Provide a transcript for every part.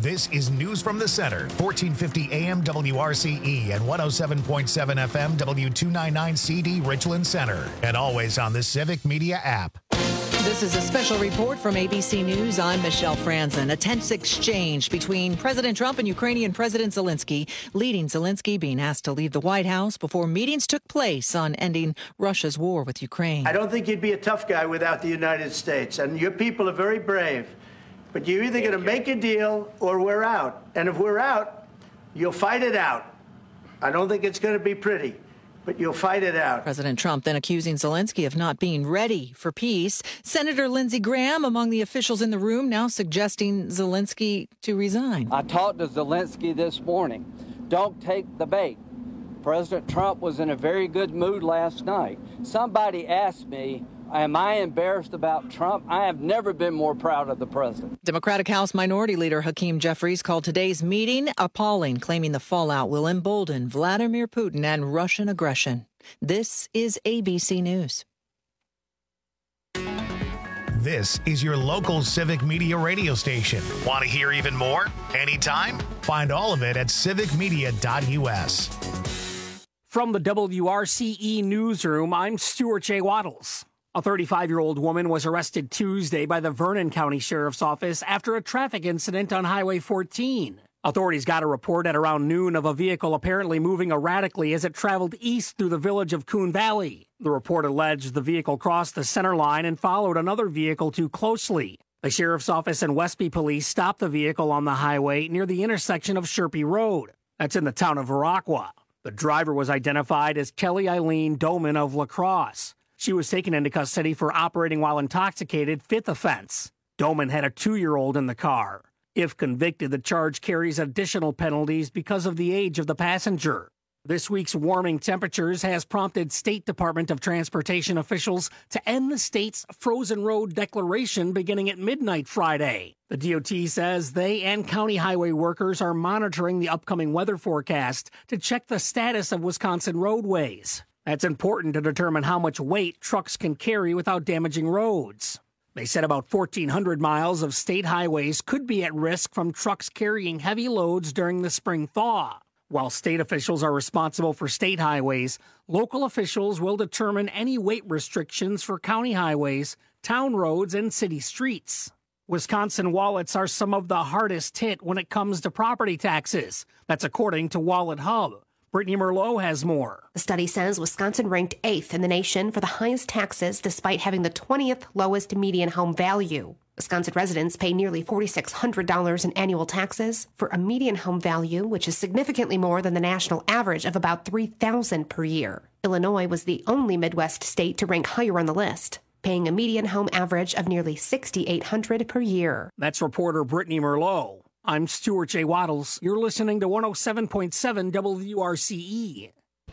This is News from the Center, 1450 AM WRCE and 107.7 FM W299CD Richland Center, and always on the Civic Media app. This is a special report from ABC News. I'm Michelle Franzen. A tense exchange between President Trump and Ukrainian President Zelensky, leading Zelensky being asked to leave the White House before meetings took place on ending Russia's war with Ukraine. I don't think you'd be a tough guy without the United States, and your people are very brave. But you're either going to make a deal or we're out. And if we're out, you'll fight it out. I don't think it's going to be pretty, but you'll fight it out. President Trump then accusing Zelensky of not being ready for peace. Senator Lindsey Graham among the officials in the room now suggesting Zelensky to resign. I talked to Zelensky this morning. Don't take the bait. President Trump was in a very good mood last night. Somebody asked me, am I embarrassed about Trump? I have never been more proud of the president. Democratic House Minority Leader Hakeem Jeffries called today's meeting appalling, claiming the fallout will embolden Vladimir Putin and Russian aggression. This is ABC News. This is your local Civic Media radio station. Want to hear even more? Anytime? Find all of it at civicmedia.us. From the WRCE newsroom, I'm Stuart J. Waddles. A 35-year-old woman was arrested Tuesday by the Vernon County Sheriff's Office after a traffic incident on Highway 14. Authorities got a report at around noon of a vehicle apparently moving erratically as it traveled east through the village of Coon Valley. The report alleged the vehicle crossed the center line and followed another vehicle too closely. The Sheriff's Office and Westby Police stopped the vehicle on the highway near the intersection of Sherpy Road. That's in the town of Viroqua. The driver was identified as Kelly Eileen Doman of La Crosse. She was taken into custody for operating while intoxicated, fifth offense. Doman had a 2-year-old in the car. If convicted, the charge carries additional penalties because of the age of the passenger. This week's warming temperatures has prompted State Department of Transportation officials to end the state's frozen road declaration beginning at midnight Friday. The DOT says they and county highway workers are monitoring the upcoming weather forecast to check the status of Wisconsin roadways. That's important to determine how much weight trucks can carry without damaging roads. They said about 1,400 miles of state highways could be at risk from trucks carrying heavy loads during the spring thaw. While state officials are responsible for state highways, local officials will determine any weight restrictions for county highways, town roads, and city streets. Wisconsin wallets are some of the hardest hit when it comes to property taxes. That's according to Wallet Hub. Brittany Merlot has more. The study says Wisconsin ranked 8th in the nation for the highest taxes despite having the 20th lowest median home value. Wisconsin residents pay nearly $4,600 in annual taxes for a median home value, which is significantly more than the national average of about $3,000 per year. Illinois was the only Midwest state to rank higher on the list, paying a median home average of nearly $6,800 per year. That's reporter Brittany Merlot. I'm Stuart J. Waddles. You're listening to 107.7 WRCE.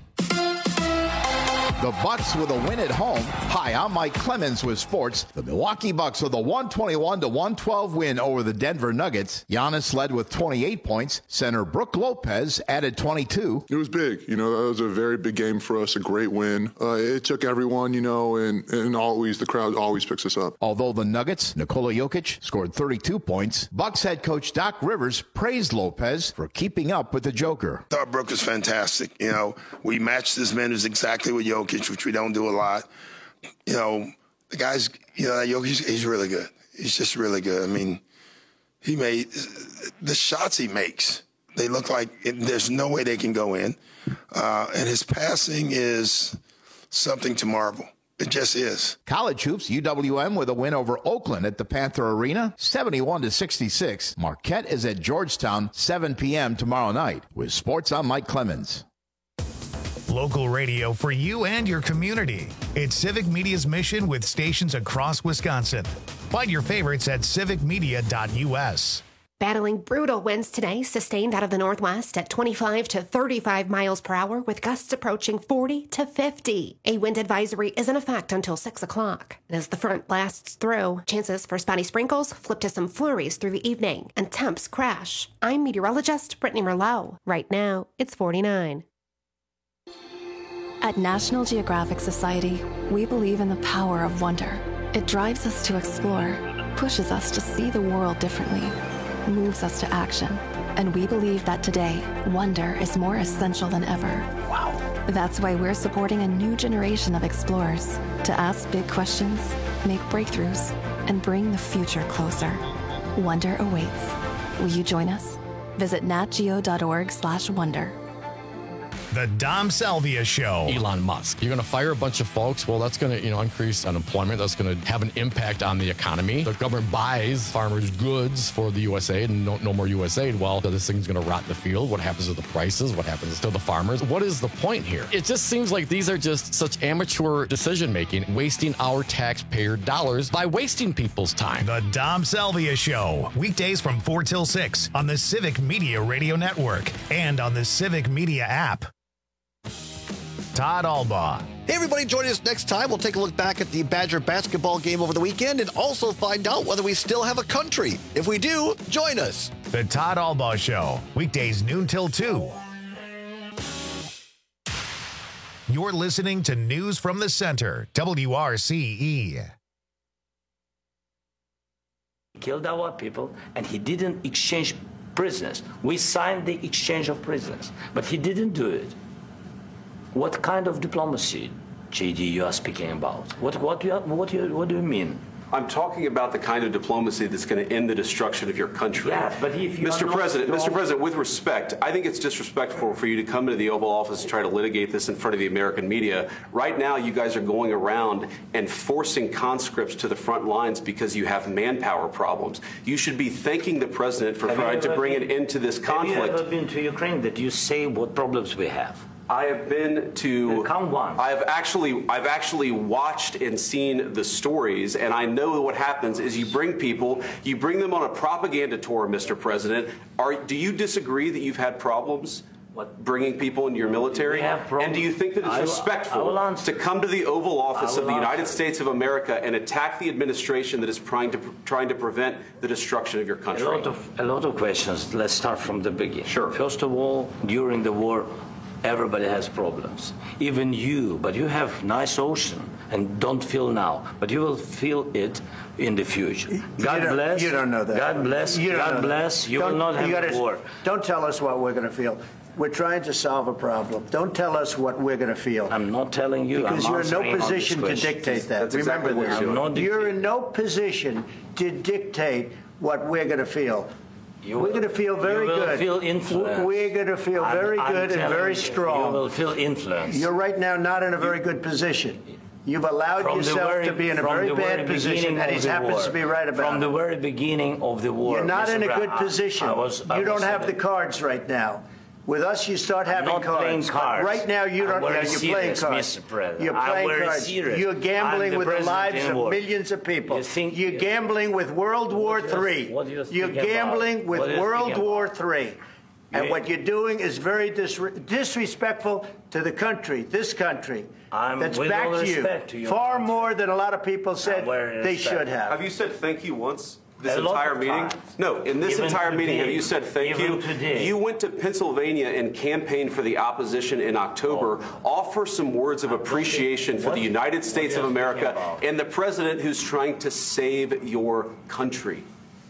The Bucks with a win at home. Hi, I'm Mike Clemens with sports. The Milwaukee Bucks with a 121-112 win over the Denver Nuggets. Giannis led with 28 points. Center Brook Lopez added 22. It was big. That was a very big game for us, a great win. It took everyone, and always the crowd always picks us up. Although the Nuggets, Nikola Jokic, scored 32 points, Bucks head coach Doc Rivers praised Lopez for keeping up with the Joker. I thought Brook was fantastic. We matched his minutes exactly with Jokic, which we don't do a lot. The guy's, Jokic, he's really good. He's just really good. I mean, he made the shots he makes. They look like there's no way they can go in. And his passing is something to marvel. It just is. College hoops, UWM with a win over Oakland at the Panther Arena, 71-66. Marquette is at Georgetown, 7 p.m. tomorrow night. With sports, I'm Mike Clemens. Local radio for you and your community. It's Civic Media's mission with stations across Wisconsin. Find your favorites at civicmedia.us. Battling brutal winds today, sustained out of the northwest at 25 to 35 miles per hour, with gusts approaching 40 to 50. A wind advisory is in effect until 6 o'clock. And as the front blasts through, chances for spotty sprinkles flip to some flurries through the evening, and temps crash. I'm meteorologist Brittany Merlot. Right now, it's 49. At National Geographic Society, we believe in the power of wonder. It drives us to explore, pushes us to see the world differently. moves us to action. And we believe that today, wonder is more essential than ever. Wow. That's why we're supporting a new generation of explorers to ask big questions, make breakthroughs, and bring the future closer. Wonder awaits. Will you join us? Visit natgeo.org/wonder. The Dom Salvia Show. Elon Musk. You're going to fire a bunch of folks. Well, that's going to, increase unemployment. That's going to have an impact on the economy. The government buys farmers' goods for the USAID and no more USAID. Well, this thing's going to rot in the field. What happens to the prices? What happens to the farmers? What is the point here? It just seems like these are just such amateur decision-making, wasting our taxpayer dollars by wasting people's time. The Dom Salvia Show. Weekdays from 4 till 6 on the Civic Media Radio Network and on the Civic Media app. Todd Albaugh. Hey, everybody, join us next time. We'll take a look back at the Badger basketball game over the weekend and also find out whether we still have a country. If we do, join us. The Todd Albaugh Show. Weekdays noon till 2. You're listening to News from the Center, WRCE. Killed our people, and he didn't exchange prisoners. We signed the exchange of prisoners, but he didn't do it. What kind of diplomacy, JD, you are speaking about? What do you mean? I'm talking about the kind of diplomacy that's going to end the destruction of your country. Yes, but if you Mr. President, with respect, I think it's disrespectful for you to come into the Oval Office and try to litigate this in front of the American media. Right now, you guys are going around and forcing conscripts to the front lines because you have manpower problems. You should be thanking the president for trying to bring an end to this conflict. Have you ever been to Ukraine that you say what problems we have? I have been to. Count one. I've actually watched and seen the stories, and I know what happens is you bring them on a propaganda tour, Mr. President. Do you disagree that you've had problems bringing people into your military? And do you think that it's respectful to come to the Oval Office of the United States of America and attack the administration that is trying to prevent the destruction of your country? A lot of questions. Let's start from the beginning. Sure. First of all, during the war, everybody has problems, even you, but you have nice ocean and don't feel now, but you will feel it in the future. God bless. You don't know that. God bless. God bless. You will not have a war. Don't tell us what we're going to feel. We're trying to solve a problem. Don't tell us what we're going to feel. I'm not telling you. Because you're in no position to dictate that. Remember this. You're in no position to dictate what we're going to feel. We're going to feel very good. You will feel influence. We're going to feel very good and very strong. You will feel influence. You're right now not in a very good position. You've allowed yourself to be in a very bad position, and he happens to be right about it. From the very beginning of the war. You're not in a good position. You don't have the cards right now. With us, you start having cards. Right now, you don't. You're playing cards. You're playing cards. You're gambling with the lives of millions of people. You're gambling with World War III. You're gambling with World War III. And what you're doing is very disrespectful to the country, this country, that's back to you, far more than a lot of people said they should have. Have you said thank you once? This entire meeting? No, in this entire meeting, have you said thank you? You went to Pennsylvania and campaigned for the opposition in October. Offer some words of appreciation for the United States of America and the president who's trying to save your country.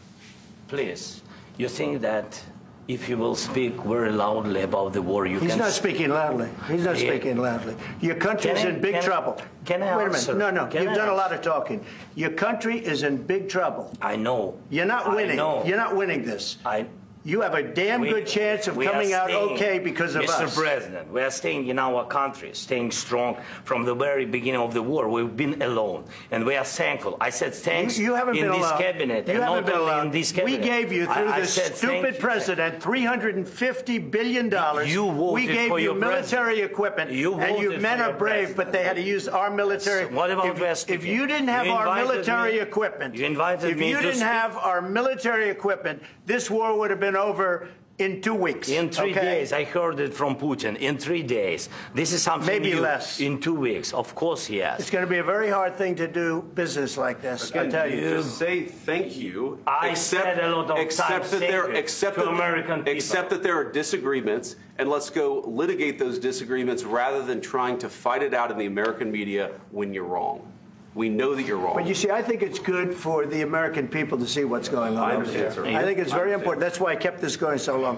Please, you think that if you will speak very loudly about the war, He's not speaking loudly. He's not speaking loudly. Your country's in big trouble. Can I Wait a answer? minute. No. You've done a lot of talking. Your country is in big trouble. I know. You're not winning. You're not winning this. You have a damn good chance of coming out okay because of us. Mr. President, we are staying in our country, staying strong from the very beginning of the war. We've been alone, and we are thankful. I said thanks you haven't in been this alone. cabinet, you and haven't not been only alone. in this cabinet. We gave you, through this stupid president, $350 billion. We gave you military equipment, and your men are brave, but they had to use our military. So what about if you didn't have our military equipment, if you didn't have our military equipment, this war would have been over in 2 weeks. In 3 days. I heard it from Putin. In 3 days. This is something maybe new. Less. In 2 weeks. Of course, yes. It's going to be a very hard thing to do business like this. I tell you. Just say thank you. I said a lot of times to American people. Accept that there are disagreements, and let's go litigate those disagreements rather than trying to fight it out in the American media when you're wrong. We know that you're wrong. But you see, I think it's good for the American people to see what's going on. I understand, sir. I think it's very important. That's why I kept this going so long.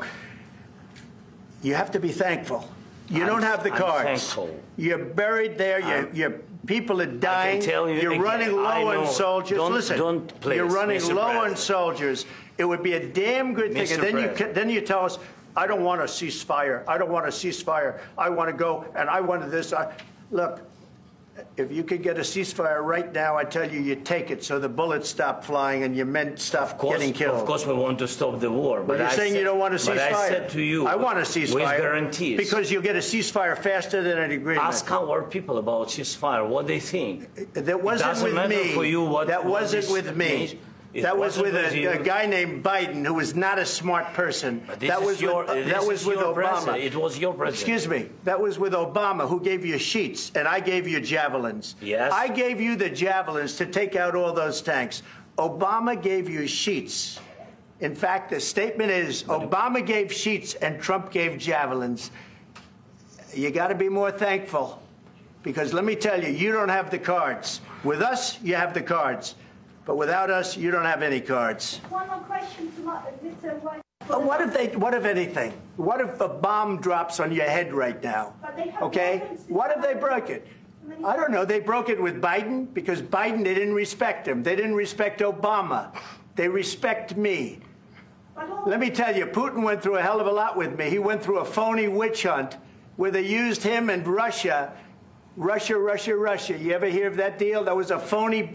You have to be thankful. You don't have the cards. Thankful. You're buried there. Your people are dying. I can tell you You're again, running low on soldiers. Listen, please, you're running Mr. low on President. soldiers. It would be a damn good thing. And then you tell us, I don't want a ceasefire. I don't want a ceasefire. I want to go, and I wanted this. Look, if you could get a ceasefire right now, I tell you, you take it so the bullets stop flying and your men stop getting killed. Of course, we want to stop the war. But you're saying you don't want a ceasefire. But I said to you, I want a ceasefire. with guarantees. Because you'll get a ceasefire faster than an agreement. Ask our people about ceasefire, what they think. That wasn't with me. For you what, that wasn't with me. Means. That was with a guy named Biden, who was not a smart person. That was with Obama. It was your president. Excuse me. That was with Obama, who gave you sheets, and I gave you javelins. Yes. I gave you the javelins to take out all those tanks. Obama gave you sheets. In fact, the statement is Obama gave sheets and Trump gave javelins. You got to be more thankful, because let me tell you, you don't have the cards. With us, you have the cards. But without us, you don't have any cards. One more question to Mr. White. What if anything? What if a bomb drops on your head right now? Okay? What if they broke it? I don't know. They broke it with Biden because Biden, they didn't respect him. They didn't respect Obama. They respect me. Let me tell you, Putin went through a hell of a lot with me. He went through a phony witch hunt where they used him and Russia. Russia. You ever hear of that deal? That was a phony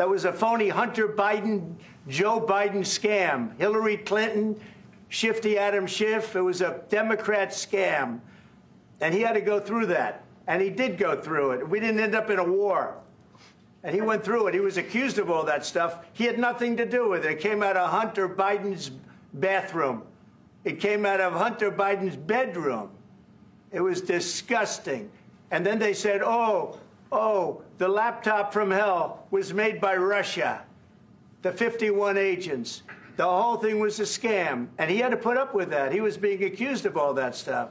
Hunter Biden, Joe Biden scam. Hillary Clinton, Shifty Adam Schiff. It was a Democrat scam. And he had to go through that. And he did go through it. We didn't end up in a war. And he went through it. He was accused of all that stuff. He had nothing to do with it. It came out of Hunter Biden's bathroom. It came out of Hunter Biden's bedroom. It was disgusting. And then they said, oh, the laptop from hell was made by Russia, the 51 agents. The whole thing was a scam. And he had to put up with that. He was being accused of all that stuff.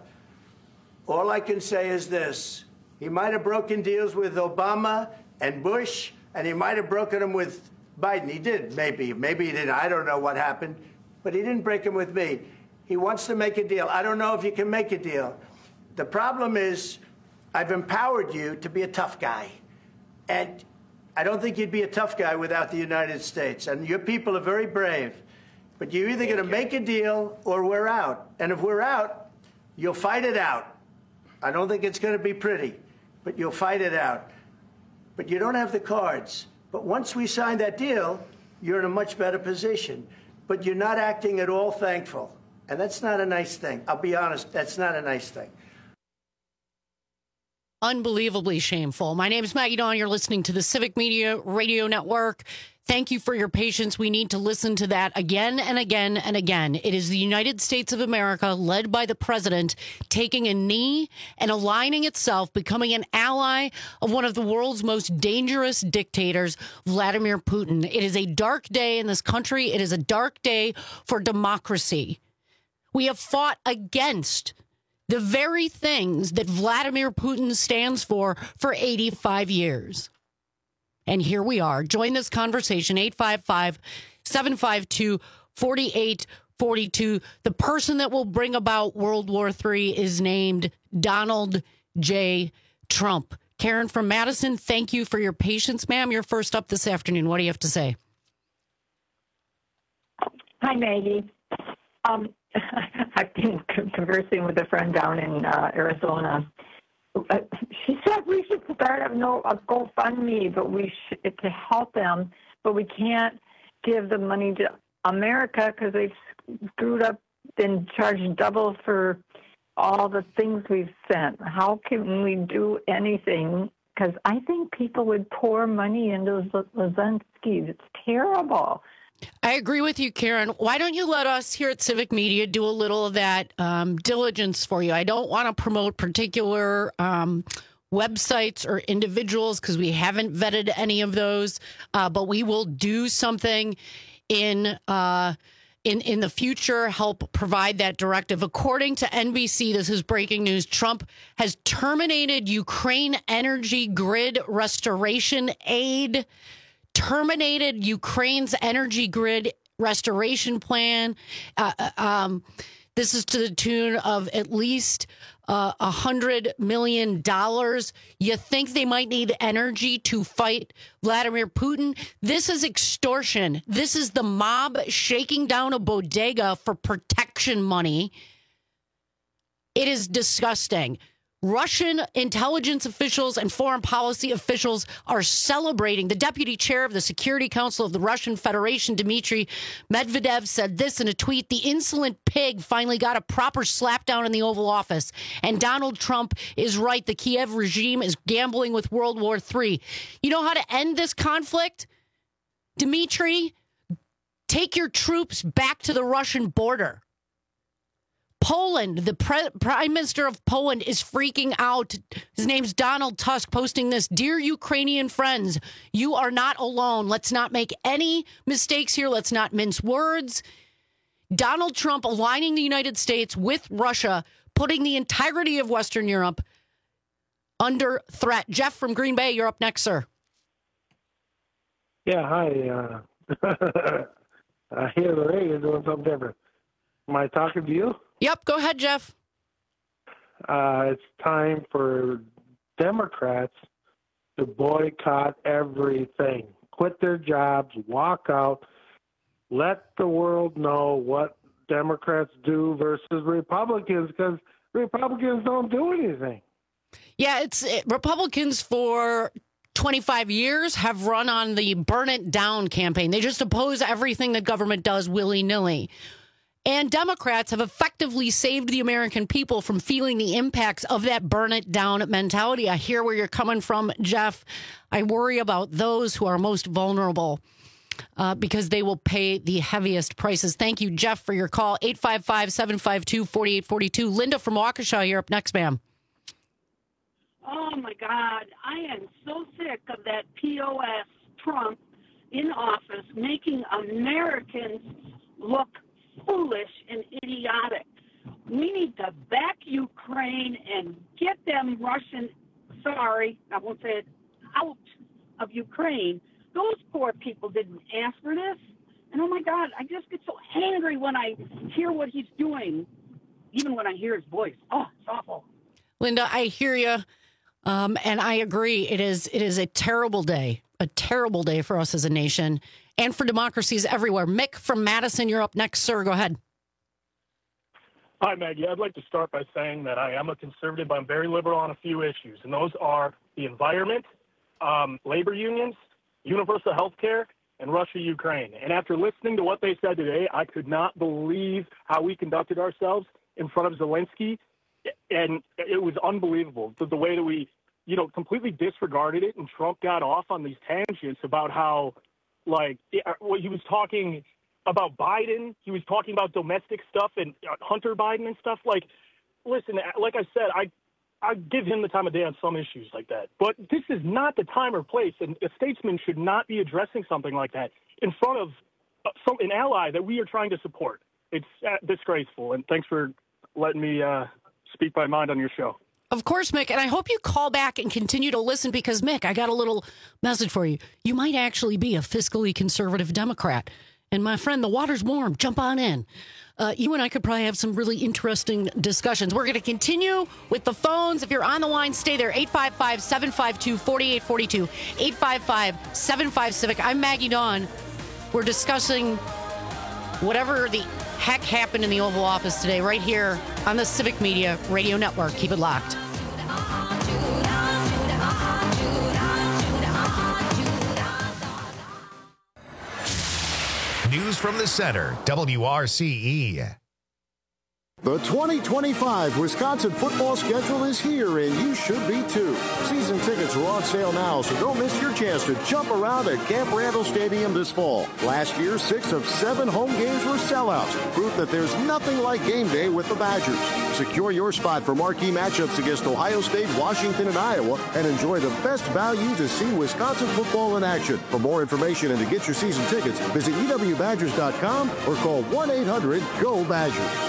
All I can say is this. He might have broken deals with Obama and Bush, and he might have broken them with Biden. He did, maybe. Maybe he didn't. I don't know what happened. But he didn't break them with me. He wants to make a deal. I don't know if you can make a deal. The problem is, I've empowered you to be a tough guy. And I don't think you'd be a tough guy without the United States. And your people are very brave. But you're either going to make a deal or we're out. And if we're out, you'll fight it out. I don't think it's going to be pretty, but you'll fight it out. But you don't have the cards. But once we sign that deal, you're in a much better position. But you're not acting at all thankful. And that's not a nice thing. I'll be honest, that's not a nice thing. Unbelievably shameful. My name is Maggie Dawn. You're listening to the Civic Media Radio Network. Thank you for your patience. We need to listen to that again and again and again. It is the United States of America, led by the president, taking a knee and aligning itself, becoming an ally of one of the world's most dangerous dictators, Vladimir Putin. It is a dark day in this country. It is a dark day for democracy. We have fought against the very things that Vladimir Putin stands for 85 years. And here we are. Join this conversation, 855-752-4842. The person that will bring about World War III is named Donald J. Trump. Karen from Madison, thank you for your patience, ma'am. You're first up this afternoon. What do you have to say? Hi, Maggie. I've been conversing with a friend down in Arizona. She said we should start a GoFundMe, but to help them, but we can't give the money to America because they've screwed up and charged double for all the things we've sent. How can we do anything? Because I think people would pour money into Zelensky. It's terrible. I agree with you, Karen. Why don't you let us here at Civic Media do a little of that diligence for you? I don't want to promote particular websites or individuals because we haven't vetted any of those, but we will do something in in the future help provide that directive. According to NBC, this is breaking news, Trump has terminated Ukraine energy grid restoration aid, terminated Ukraine's energy grid restoration plan. This is to the tune of at least $100 million. You think they might need energy to fight Vladimir Putin? This is extortion. This is the mob shaking down a bodega for protection money. It is disgusting. Russian intelligence officials and foreign policy officials are celebrating. The deputy chair of the Security Council of the Russian Federation, Dmitry Medvedev, said this in a tweet: the insolent pig finally got a proper slapdown in the Oval Office. And Donald Trump is right. The Kiev regime is gambling with World War III. You know how to end this conflict, Dmitry? Take your troops back to the Russian border. Poland, the Prime Minister of Poland is freaking out. His name's Donald Tusk, posting this: dear Ukrainian friends, you are not alone. Let's not make any mistakes here. Let's not mince words. Donald Trump aligning the United States with Russia, putting the entirety of Western Europe under threat. Jeff from Green Bay, you're up next, sir. Yeah, hi. I hear the radio doing something different. Am I talking to you? Yep, go ahead, Jeff. It's time for Democrats to boycott everything, quit their jobs, walk out, let the world know what Democrats do versus Republicans, because Republicans don't do anything. Yeah, Republicans for 25 years have run on the burn it down campaign. They just oppose everything the government does willy-nilly. And Democrats have effectively saved the American people from feeling the impacts of that burn it down mentality. I hear where you're coming from, Jeff. I worry about those who are most vulnerable because they will pay the heaviest prices. Thank you, Jeff, for your call. 855-752-4842. Linda from Waukesha, you're up next, ma'am. Oh, my God. I am so sick of that POS Trump in office making Americans look foolish and idiotic. We need to back Ukraine and get them Russian, I won't say it, out of Ukraine. Those poor people didn't ask for this. And oh my God, I just get so angry when I hear what he's doing, even when I hear his voice. Oh, it's awful. Linda, I hear you. And I agree. It is a terrible day for us as a nation and for democracies everywhere. Mick from Madison, you're up next, sir. Go ahead. Hi, Maggie. I'd like to start by saying that I am a conservative, but I'm very liberal on a few issues, and those are the environment, labor unions, universal health care, and Russia-Ukraine. And after listening to what they said today, I could not believe how we conducted ourselves in front of Zelensky, and it was unbelievable, the way that we, completely disregarded it, and Trump got off on these tangents about how, he was talking about Biden. He was talking about domestic stuff and Hunter Biden and stuff. Listen, like I said, I give him the time of day on some issues like that. But this is not the time or place, and a statesman should not be addressing something like that in front of an ally that we are trying to support. It's disgraceful, and thanks for letting me speak my mind on your show. Of course, Mick, and I hope you call back and continue to listen because, Mick, I got a little message for you. You might actually be a fiscally conservative Democrat. And my friend, the water's warm. Jump on in. You and I could probably have some really interesting discussions. We're going to continue with the phones. If you're on the line, stay there. 855-752-4842. 855-75-CIVIC. I'm Maggie Dawn. We're discussing whatever the heck happened in the Oval Office today right here on the Civic Media Radio Network. Keep it locked. News from the center, WRCE. The 2025 Wisconsin football schedule is here, and you should be too. Season tickets are on sale now, so don't miss your chance to jump around at Camp Randall Stadium this fall. Last year, 6 of 7 home games were sellouts, proof that there's nothing like game day with the Badgers. Secure your spot for marquee matchups against Ohio State, Washington, and Iowa, and enjoy the best value to see Wisconsin football in action. For more information and to get your season tickets, visit ewbadgers.com or call 1-800-GO-BADGERS.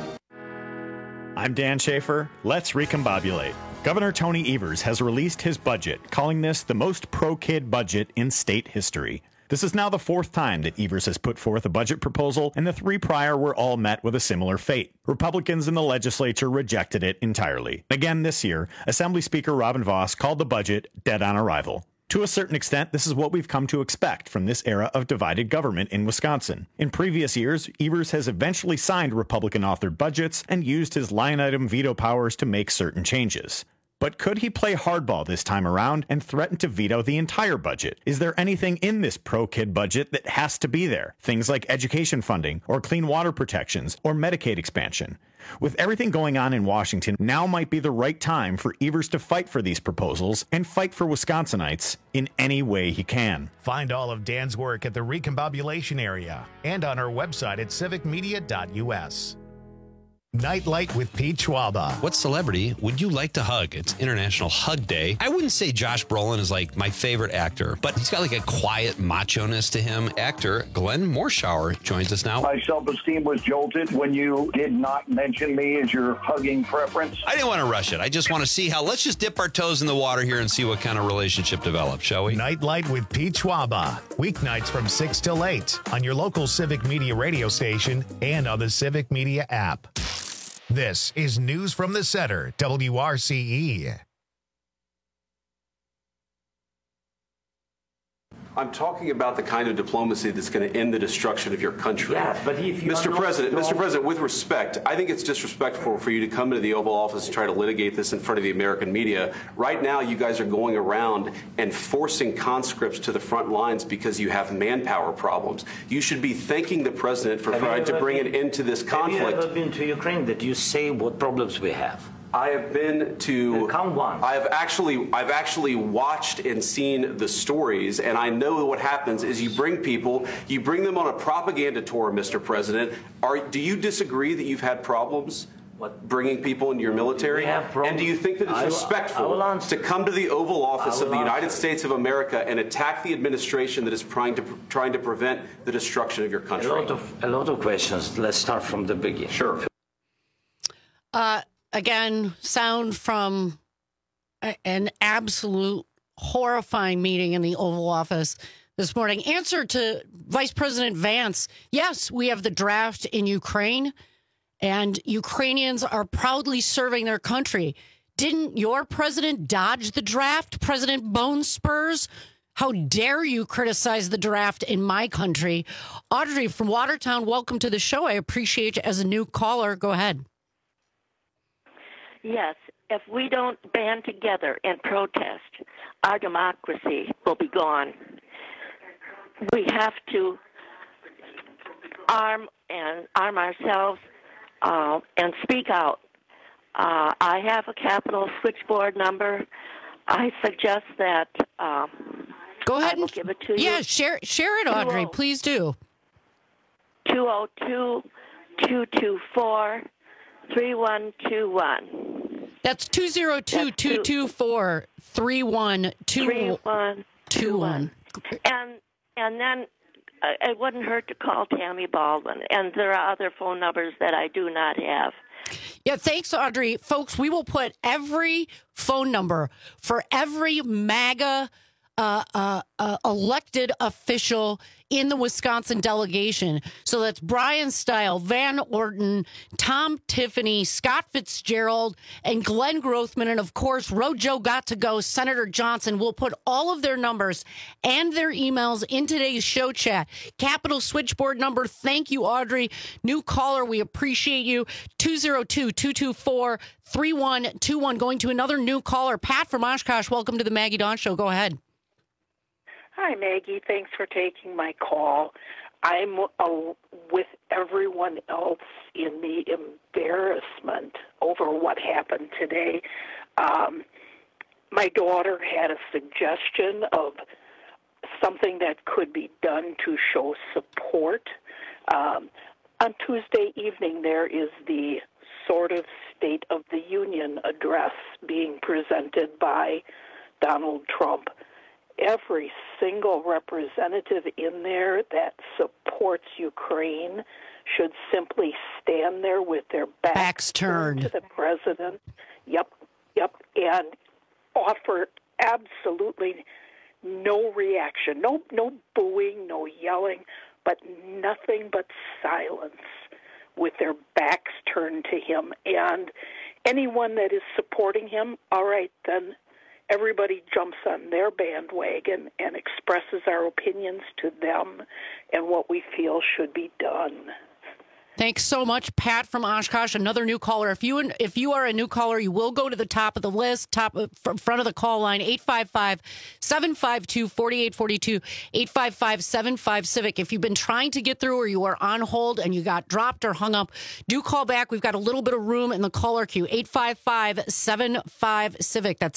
I'm Dan Schaefer. Let's recombobulate. Governor Tony Evers has released his budget, calling this the most pro-kid budget in state history. This is now the 4th time that Evers has put forth a budget proposal, and the 3 prior were all met with a similar fate. Republicans in the legislature rejected it entirely. Again this year, Assembly Speaker Robin Vos called the budget dead on arrival. To a certain extent, this is what we've come to expect from this era of divided government in Wisconsin. In previous years, Evers has eventually signed Republican-authored budgets and used his line-item veto powers to make certain changes. But could he play hardball this time around and threaten to veto the entire budget? Is there anything in this pro-kid budget that has to be there? Things like education funding, or clean water protections, or Medicaid expansion. With everything going on in Washington, now might be the right time for Evers to fight for these proposals and fight for Wisconsinites in any way he can. Find all of Dan's work at the Recombobulation area and on our website at civicmedia.us. Nightlight with Pete Schwaba. What celebrity would you like to hug? It's International Hug Day. I wouldn't say Josh Brolin is like my favorite actor, but he's got like a quiet macho-ness to him. Actor Glenn Morshower joins us now. My self-esteem was jolted when you did not mention me as your hugging preference. I didn't want to rush it. I just want to see how, let's just dip our toes in the water here and see what kind of relationship develops, shall we? Nightlight with Pete Schwaba. Weeknights from 6 till 8 on your local Civic Media radio station and on the Civic Media app. This is News from the Center, WRCE. I'm talking about the kind of diplomacy that's going to end the destruction of your country. Yes, but if you Mr. President, with respect, I think it's disrespectful for you to come into the Oval Office and try to litigate this in front of the American media. Right now, you guys are going around and forcing conscripts to the front lines because you have manpower problems. You should be thanking the president for trying to bring an end to this conflict. Have you ever been to Ukraine? Did you say what problems we have? I have been to. Count one. I've actually watched and seen the stories, and I know what happens is you bring them on a propaganda tour, Mr. President. Do you disagree that you've had problems bringing people into your military? And do you think that it's respectful to come to the Oval Office of the United States of America and attack the administration that is trying to prevent the destruction of your country? A lot of questions. Let's start from the beginning. Sure. Again, sound from an absolute horrifying meeting in the Oval Office this morning. Answer to Vice President Vance. Yes, we have the draft in Ukraine, and Ukrainians are proudly serving their country. Didn't your president dodge the draft, President Bone Spurs? How dare you criticize the draft in my country? Audrey from Watertown, welcome to the show. I appreciate you as a new caller. Go ahead. Yes, if we don't band together and protest, our democracy will be gone. We have to arm ourselves and speak out. I have a Capitol switchboard number. I suggest that go ahead and give it to you. Yeah, share it, Audrey. Please do. 202-224-3121. That's 202-224-3121. And then it wouldn't hurt to call Tammy Baldwin. And there are other phone numbers that I do not have. Yeah, thanks, Audrey. Folks, we will put every phone number for every MAGA elected official in the Wisconsin delegation. So that's Brian Stile, Van Orton, Tom Tiffany, Scott Fitzgerald, and Glenn Grothman. And of course, Rojo got to go, Senator Johnson. We'll put all of their numbers and their emails in today's show chat. Capitol switchboard number. Thank you, Audrey. New caller. We appreciate you. 202-224-3121. Going to another new caller. Pat from Oshkosh. Welcome to the Maggie Dawn Show. Go ahead. Hi, Maggie. Thanks for taking my call. I'm with everyone else in the embarrassment over what happened today. My daughter had a suggestion of something that could be done to show support. On Tuesday evening, there is the sort of State of the Union address being presented by Donald Trump. Every single representative in there that supports Ukraine should simply stand there with their backs turned to the president. Yep, and offer absolutely no reaction, no booing, no yelling, but nothing but silence with their backs turned to him. And anyone that is supporting him, all right, then everybody jumps on their bandwagon and expresses our opinions to them and what we feel should be done. Thanks so much, Pat from Oshkosh. Another new caller. If you are a new caller, you will go to the top of the list, front of the call line, 855-752-4842, 855-75-CIVIC. If you've been trying to get through or you are on hold and you got dropped or hung up, do call back. We've got a little bit of room in the caller queue, 855-75-CIVIC. That's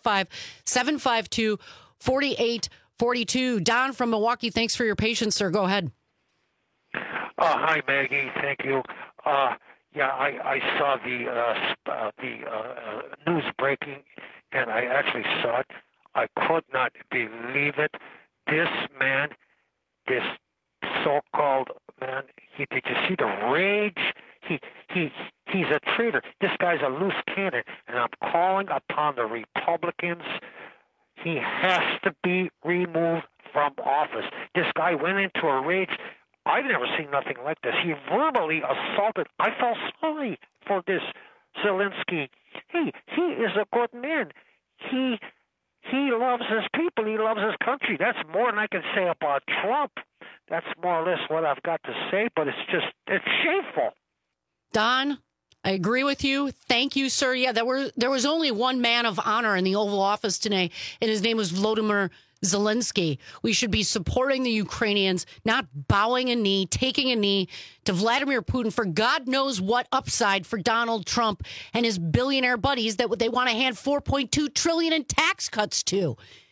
855-752-4842. Don from Milwaukee, thanks for your patience, sir. Go ahead. Hi, Maggie. Thank you. I saw the news breaking, and I actually saw it. I could not believe it. This man, this so-called man, did you see the rage? He's a traitor. This guy's a loose cannon, and I'm calling upon the Republicans. He has to be removed from office. This guy went into a rage. I've never seen nothing like this. He verbally assaulted. I felt sorry for this Zelensky. He is a good man. He loves his people. He loves his country. That's more than I can say about Trump. That's more or less what I've got to say, but it's shameful. Don, I agree with you. Thank you, sir. Yeah, there was only one man of honor in the Oval Office today, and his name was Volodymyr Zelensky. We should be supporting the Ukrainians, not bowing a knee, taking a knee to Vladimir Putin for God knows what upside for Donald Trump and his billionaire buddies that they want to hand $4.2 trillion in tax cuts to.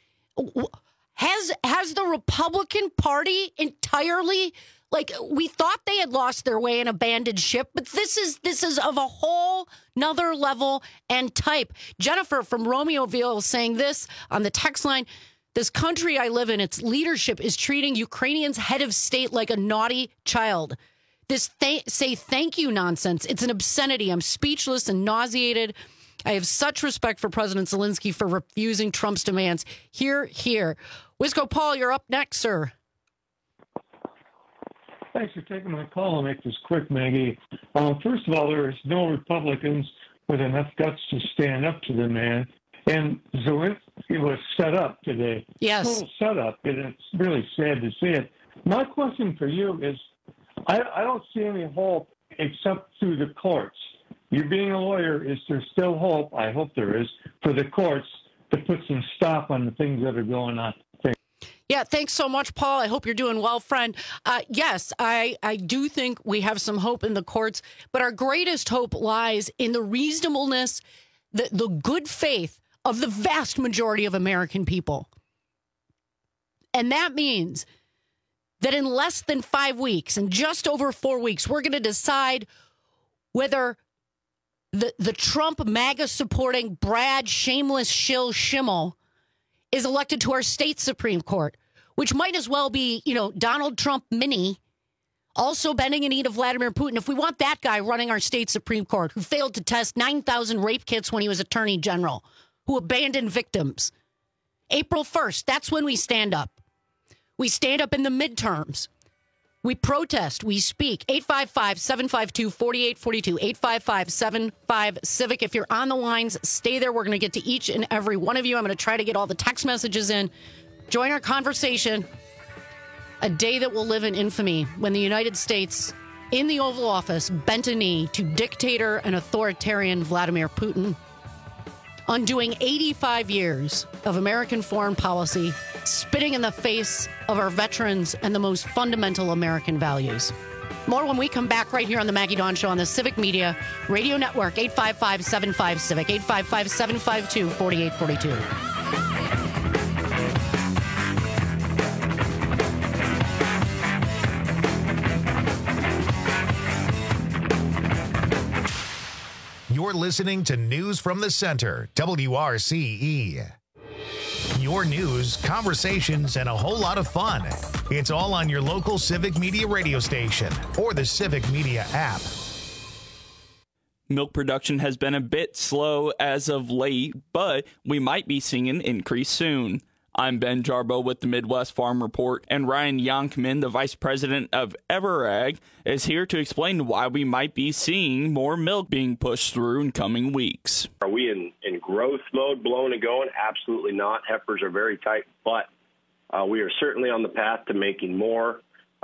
Has the Republican Party entirely, like, we thought they had lost their way and abandoned ship, but this is of a whole nother level and type. Jennifer from Romeoville saying this on the text line: this country I live in, its leadership is treating Ukrainians' head of state like a naughty child. This say thank you nonsense. It's an obscenity. I'm speechless and nauseated. I have such respect for President Zelensky for refusing Trump's demands. Here. Wisco Paul, you're up next, sir. Thanks for taking my call. I'll make this quick, Maggie. First of all, there is no Republicans with enough guts to stand up to the man. And Zelensky was set up today. Yes. Total setup, and it's really sad to see it. My question for you is, I don't see any hope except through the courts. You being a lawyer, is there still hope? I hope there is, for the courts to put some stop on the things that are going on. Yeah, thanks so much, Paul. I hope you're doing well, friend. Yes, I do think we have some hope in the courts, but our greatest hope lies in the reasonableness, the good faith of the vast majority of American people. And that means that in less than 5 weeks, in just over 4 weeks, we're going to decide whether the Trump MAGA supporting Brad shameless shill Schimmel is elected to our state Supreme Court, which might as well be, Donald Trump mini, also bending a knee to Vladimir Putin. If we want that guy running our state Supreme Court, who failed to test 9,000 rape kits when he was attorney general, who abandoned victims. April 1st, that's when we stand up. We stand up in the midterms. We protest. We speak. 855-752-4842. 855-75-CIVIC. If you're on the lines, stay there. We're going to get to each and every one of you. I'm going to try to get all the text messages in. Join our conversation. A day that will live in infamy when the United States, in the Oval Office, bent a knee to dictator and authoritarian Vladimir Putin, undoing 85 years of American foreign policy, spitting in the face of our veterans and the most fundamental American values. More when we come back right here on the Maggie Dawn Show on the Civic Media Radio Network, 855-75-CIVIC, 855-752-4842. You're listening to News from the Center, WRCE. Your news, conversations, and a whole lot of fun. It's all on your local Civic Media radio station or the Civic Media app. Milk production has been a bit slow as of late, but we might be seeing an increase soon. I'm Ben Jarbo with the Midwest Farm Report, and Ryan Yonkman, the Vice President of Everag, is here to explain why we might be seeing more milk being pushed through in coming weeks. Are we in growth mode, blowing and going? Absolutely not. Heifers are very tight, but we are certainly on the path to making more.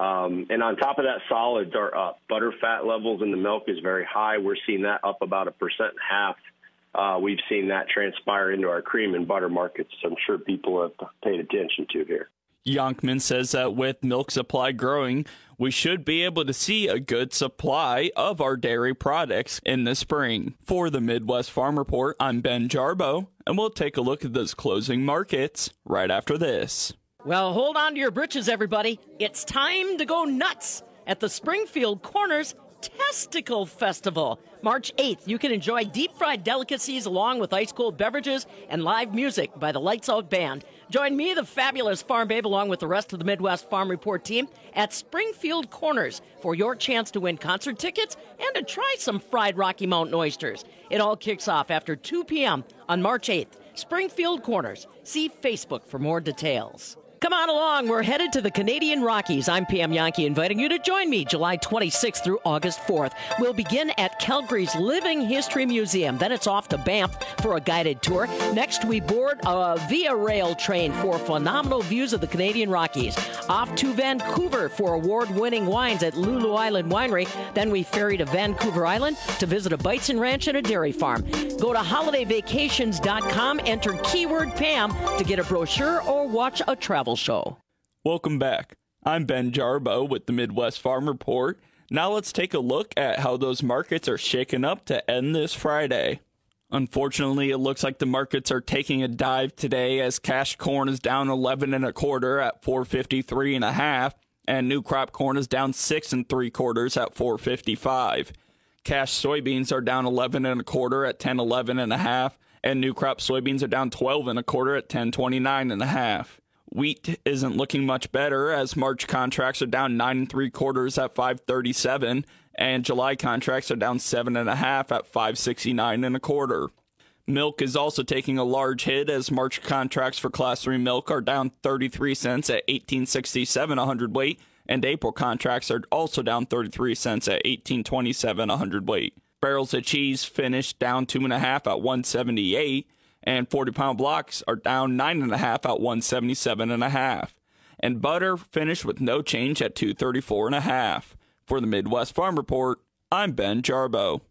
And on top of that, solids are up. Butter fat levels in the milk is very high. We're seeing that up about 1.5%. We've seen that transpire into our cream and butter markets. I'm sure people have paid attention to here. Yonkman says that with milk supply growing, we should be able to see a good supply of our dairy products in the spring. For the Midwest Farm Report, I'm Ben Jarbo, and we'll take a look at those closing markets right after this. Well, hold on to your britches, everybody. It's time to go nuts at the Springfield Corners Testicle Festival. March 8th, you can enjoy deep-fried delicacies along with ice-cold beverages and live music by the Lights Out Band. Join me, the fabulous Farm Babe, along with the rest of the Midwest Farm Report team at Springfield Corners for your chance to win concert tickets and to try some fried Rocky Mountain oysters. It all kicks off after 2 p.m. on March 8th. Springfield Corners. See Facebook for more details. Come on along. We're headed to the Canadian Rockies. I'm Pam Yankee, inviting you to join me July 26th through August 4th. We'll begin at Calgary's Living History Museum. Then it's off to Banff for a guided tour. Next, we board a Via Rail train for phenomenal views of the Canadian Rockies. Off to Vancouver for award-winning wines at Lulu Island Winery. Then we ferry to Vancouver Island to visit a bison ranch and a dairy farm. Go to holidayvacations.com, enter keyword Pam to get a brochure or watch a travel show. Welcome back. I'm Ben Jarbo with the Midwest Farm Report. Now let's take a look at how those markets are shaking up to end this Friday. Unfortunately, it looks like the markets are taking a dive today as cash corn is down 11 1/4 at $4.53 1/2, and new crop corn is down 6 3/4 at $4.55. Cash soybeans are down 11 1/4 at $10.11 1/2, and new crop soybeans are down 12 1/4 at $10.29 1/2. Wheat isn't looking much better as March contracts are down 9 3/4 at $5.37, and July contracts are down 7 1/2 at $5.69 1/4. Milk is also taking a large hit as March contracts for Class 3 milk are down 33 cents at $18.67 a hundredweight, and April contracts are also down 33 cents at $18.27 a hundredweight. Barrels of cheese finished down 2 1/2 at $1.78. And 40-pound blocks are down 9 1/2 at $1.77 1/2. And butter finished with no change at $2.34 1/2. For the Midwest Farm Report, I'm Ben Jarbo.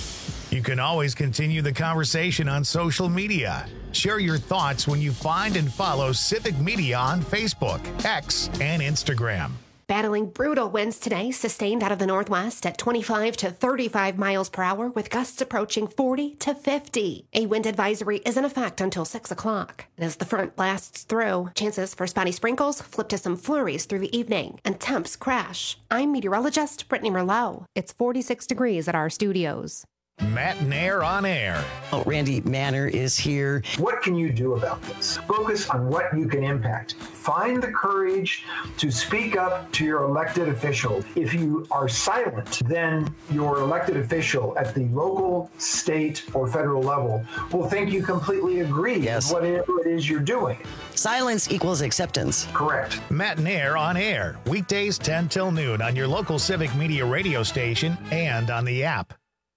You can always continue the conversation on social media. Share your thoughts when you find and follow Civic Media on Facebook, X, and Instagram. Battling brutal winds today, sustained out of the northwest at 25 to 35 miles per hour, with gusts approaching 40 to 50. A wind advisory is in effect until 6 o'clock. And as the front blasts through, chances for spotty sprinkles flip to some flurries through the evening, and temps crash. I'm meteorologist Brittany Merlot. It's 46 degrees at our studios. Matt Nair on air. Oh, Randy Manner is here. What can you do about this? Focus on what you can impact. Find the courage to speak up to your elected official. If you are silent, then your elected official at the local, state, or federal level will think you completely agree with whatever it is you're doing. Silence equals acceptance. Correct. Matt Nair on air. Weekdays 10 till noon on your local Civic Media radio station and on the app.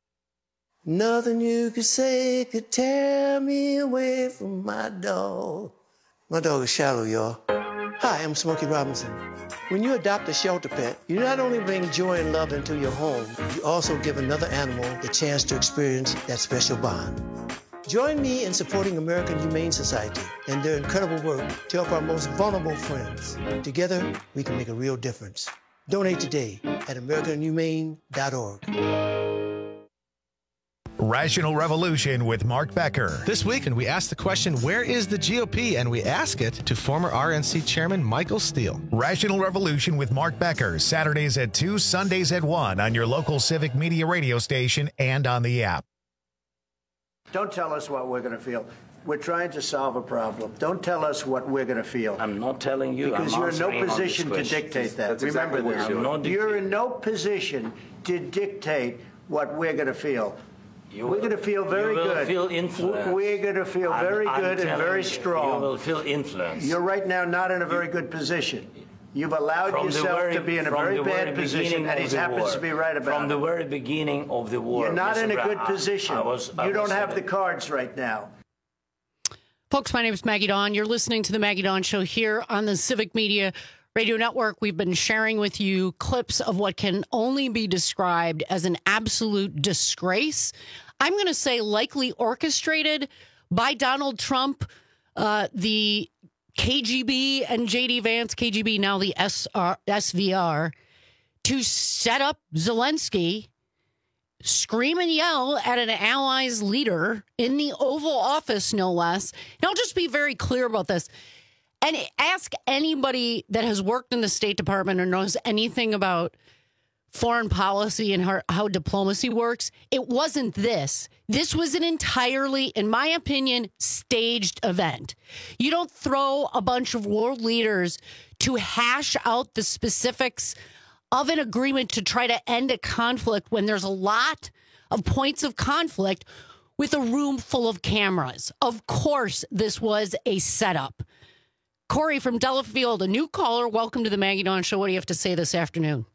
Nothing you could say could tear me away from my dog. My dog is Shallow, y'all. Hi, I'm Smokey Robinson. When you adopt a shelter pet, you not only bring joy and love into your home, you also give another animal the chance to experience that special bond. Join me in supporting American Humane Society and their incredible work to help our most vulnerable friends. Together, we can make a real difference. Donate today at AmericanHumane.org. Rational Revolution with Mark Becker. This weekend, we ask the question, where is the GOP? And we ask it to former RNC Chairman Michael Steele. Rational Revolution with Mark Becker, Saturdays at 2, Sundays at 1 on your local Civic Media radio station and on the app. Don't tell us what we're going to feel. We're trying to solve a problem. Don't tell us what we're going to feel. I'm not telling you. Because you're in no position to dictate that. That's exactly Remember what this. you're doing. You're in no position to dictate what we're going to feel. We're going to feel very good. You will feel influence. We're going to feel very good and very strong. You will feel influence. You're right now not in a very good position. You've allowed yourself to be in a very bad position, and he happens to be right about it. From the very beginning of the war. You're not in a good position. You don't have the cards right now. Folks, my name is Maggie Dawn. You're listening to the Maggie Dawn Show here on the Civic Media Radio Network. We've been sharing with you clips of what can only be described as an absolute disgrace. I'm going to say likely orchestrated by Donald Trump, the KGB and J.D. Vance, KGB, now the SVR, to set up Zelensky, scream and yell at an ally's leader in the Oval Office, no less. And I'll just be very clear about this. And ask anybody that has worked in the State Department or knows anything about foreign policy and how diplomacy works. It wasn't this. This was an entirely, in my opinion, staged event. You don't throw a bunch of world leaders to hash out the specifics of an agreement to try to end a conflict when there's a lot of points of conflict with a room full of cameras. Of course, this was a setup. Corey from Delafield, a new caller. Welcome to the Maggie Dawn Show. What do you have to say this afternoon?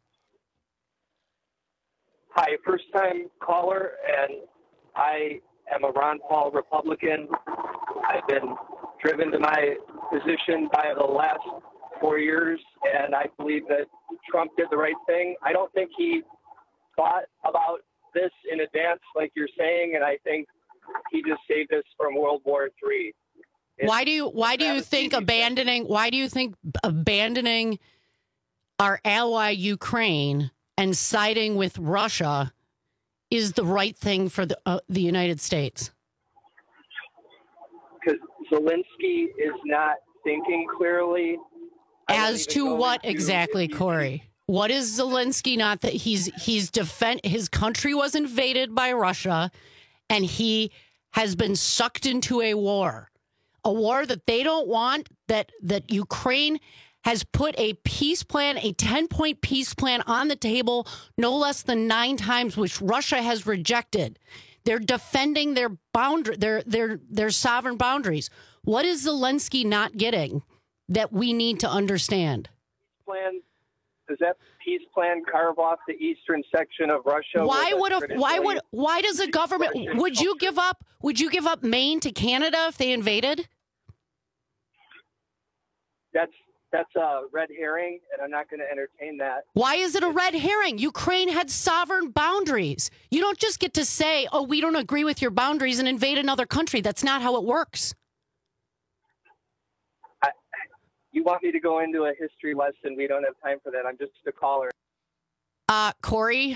Hi, first-time caller, and I am a Ron Paul Republican. I've been driven to my position by the last 4 years, and I believe that Trump did the right thing. I don't think he thought about this in advance, like you're saying, and I think he just saved us from World War III. Why do you think abandoning our ally Ukraine and siding with Russia is the right thing for the United States? Because Zelensky is not thinking clearly. As to what exactly, Corey? What is Zelensky not that his country was invaded by Russia, and he has been sucked into a war that they don't want, that Ukraine has put a peace plan, a 10-point peace plan on the table, no less than 9 times, which Russia has rejected. They're defending their sovereign boundaries. What is Zelensky not getting that we need to understand? Does that peace plan carve off the eastern section of Russia? Why does a government, would you give up Maine to Canada if they invaded? That's a red herring, and I'm not going to entertain that. Why is it a red herring? Ukraine had sovereign boundaries. You don't just get to say, oh, we don't agree with your boundaries and invade another country. That's not how it works. You want me to go into a history lesson? We don't have time for that. I'm just a caller. Corey,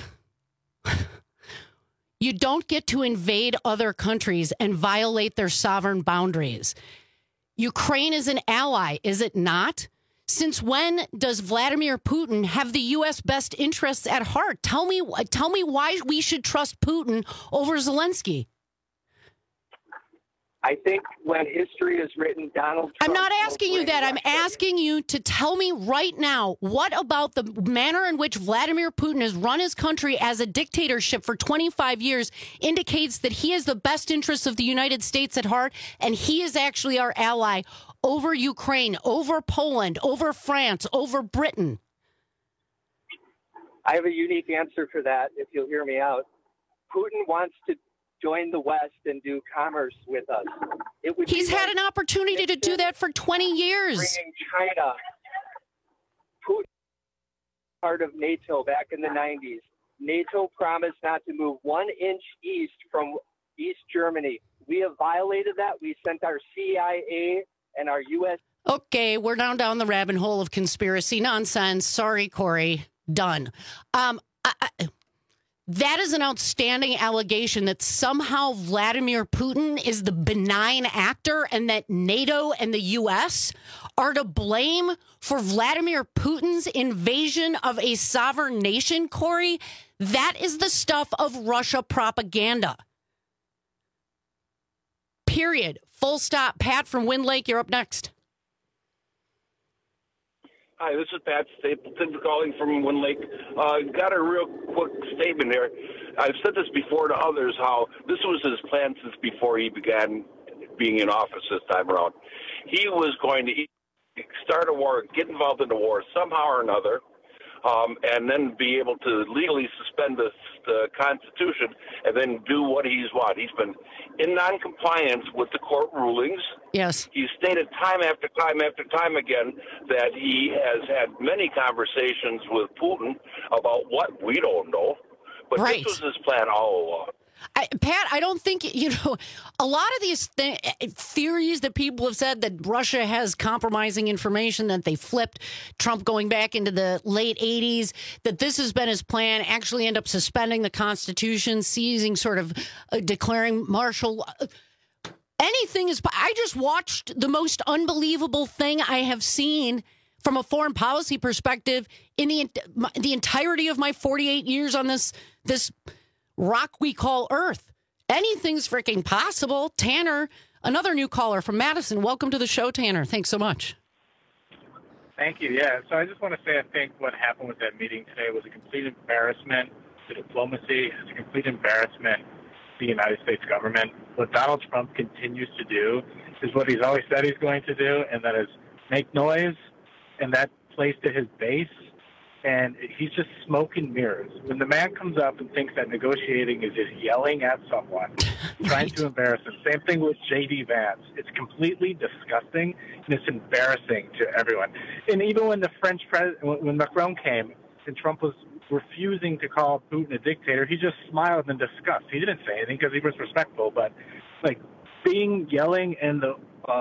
you don't get to invade other countries and violate their sovereign boundaries. Ukraine is an ally, is it not? Since when does Vladimir Putin have the U.S. best interests at heart? Tell me why we should trust Putin over Zelensky. I think when history is written, Donald Trump... I'm not asking you that. I'm asking you to tell me right now, what about the manner in which Vladimir Putin has run his country as a dictatorship for 25 years indicates that he has the best interests of the United States at heart, and he is actually our ally over Ukraine, over Poland, over France, over Britain? I have a unique answer for that, if you'll hear me out. Putin wants to join the West and do commerce with us. He's had an opportunity to do that for 20 years. Bringing China, Putin, part of NATO back in the 90s. NATO promised not to move 1 inch east from East Germany. We have violated that. We sent our CIA and our U.S. Okay, we're down the rabbit hole of conspiracy nonsense. Sorry, Corey. Done. That is an outstanding allegation that somehow Vladimir Putin is the benign actor and that NATO and the U.S. are to blame for Vladimir Putin's invasion of a sovereign nation, Corey. That is the stuff of Russia propaganda. Period. Full stop. Pat from Wind Lake, you're up next. Hi, this is Pat Stapleton calling from Wind Lake. Got a real quick statement here. I've said this before to others, how this was his plan since before he began being in office this time around. He was going to start a war, get involved in the war somehow or another, and then be able to legally suspend the Constitution and then do what he's wanted. He's been in noncompliance with the court rulings. Yes. He's stated time after time after time again that he has had many conversations with Putin about what we don't know. But Right. This was his plan all along. Pat, I don't think, a lot of these theories that people have said that Russia has compromising information, that they flipped Trump going back into the late 80s, that this has been his plan, actually end up suspending the Constitution, seizing sort of declaring martial anything is. I just watched the most unbelievable thing I have seen from a foreign policy perspective in the entirety of my 48 years on this rock we call Earth. Anything's freaking possible. Tanner, another new caller from Madison. Welcome to the show, Tanner. Thanks so much. Thank you. Yeah, so I just want to say I think what happened with that meeting today was a complete embarrassment to diplomacy. It's a complete embarrassment to the United States government. What Donald Trump continues to do is what he's always said he's going to do, and that is make noise, and that plays to his base. And he's just smoke and mirrors. When the man comes up and thinks that negotiating is just yelling at someone, trying to embarrass him. Same thing with J.D. Vance. It's completely disgusting, and it's embarrassing to everyone. And even when when Macron came and Trump was refusing to call Putin a dictator, he just smiled in disgust. He didn't say anything because he was respectful. But like yelling in the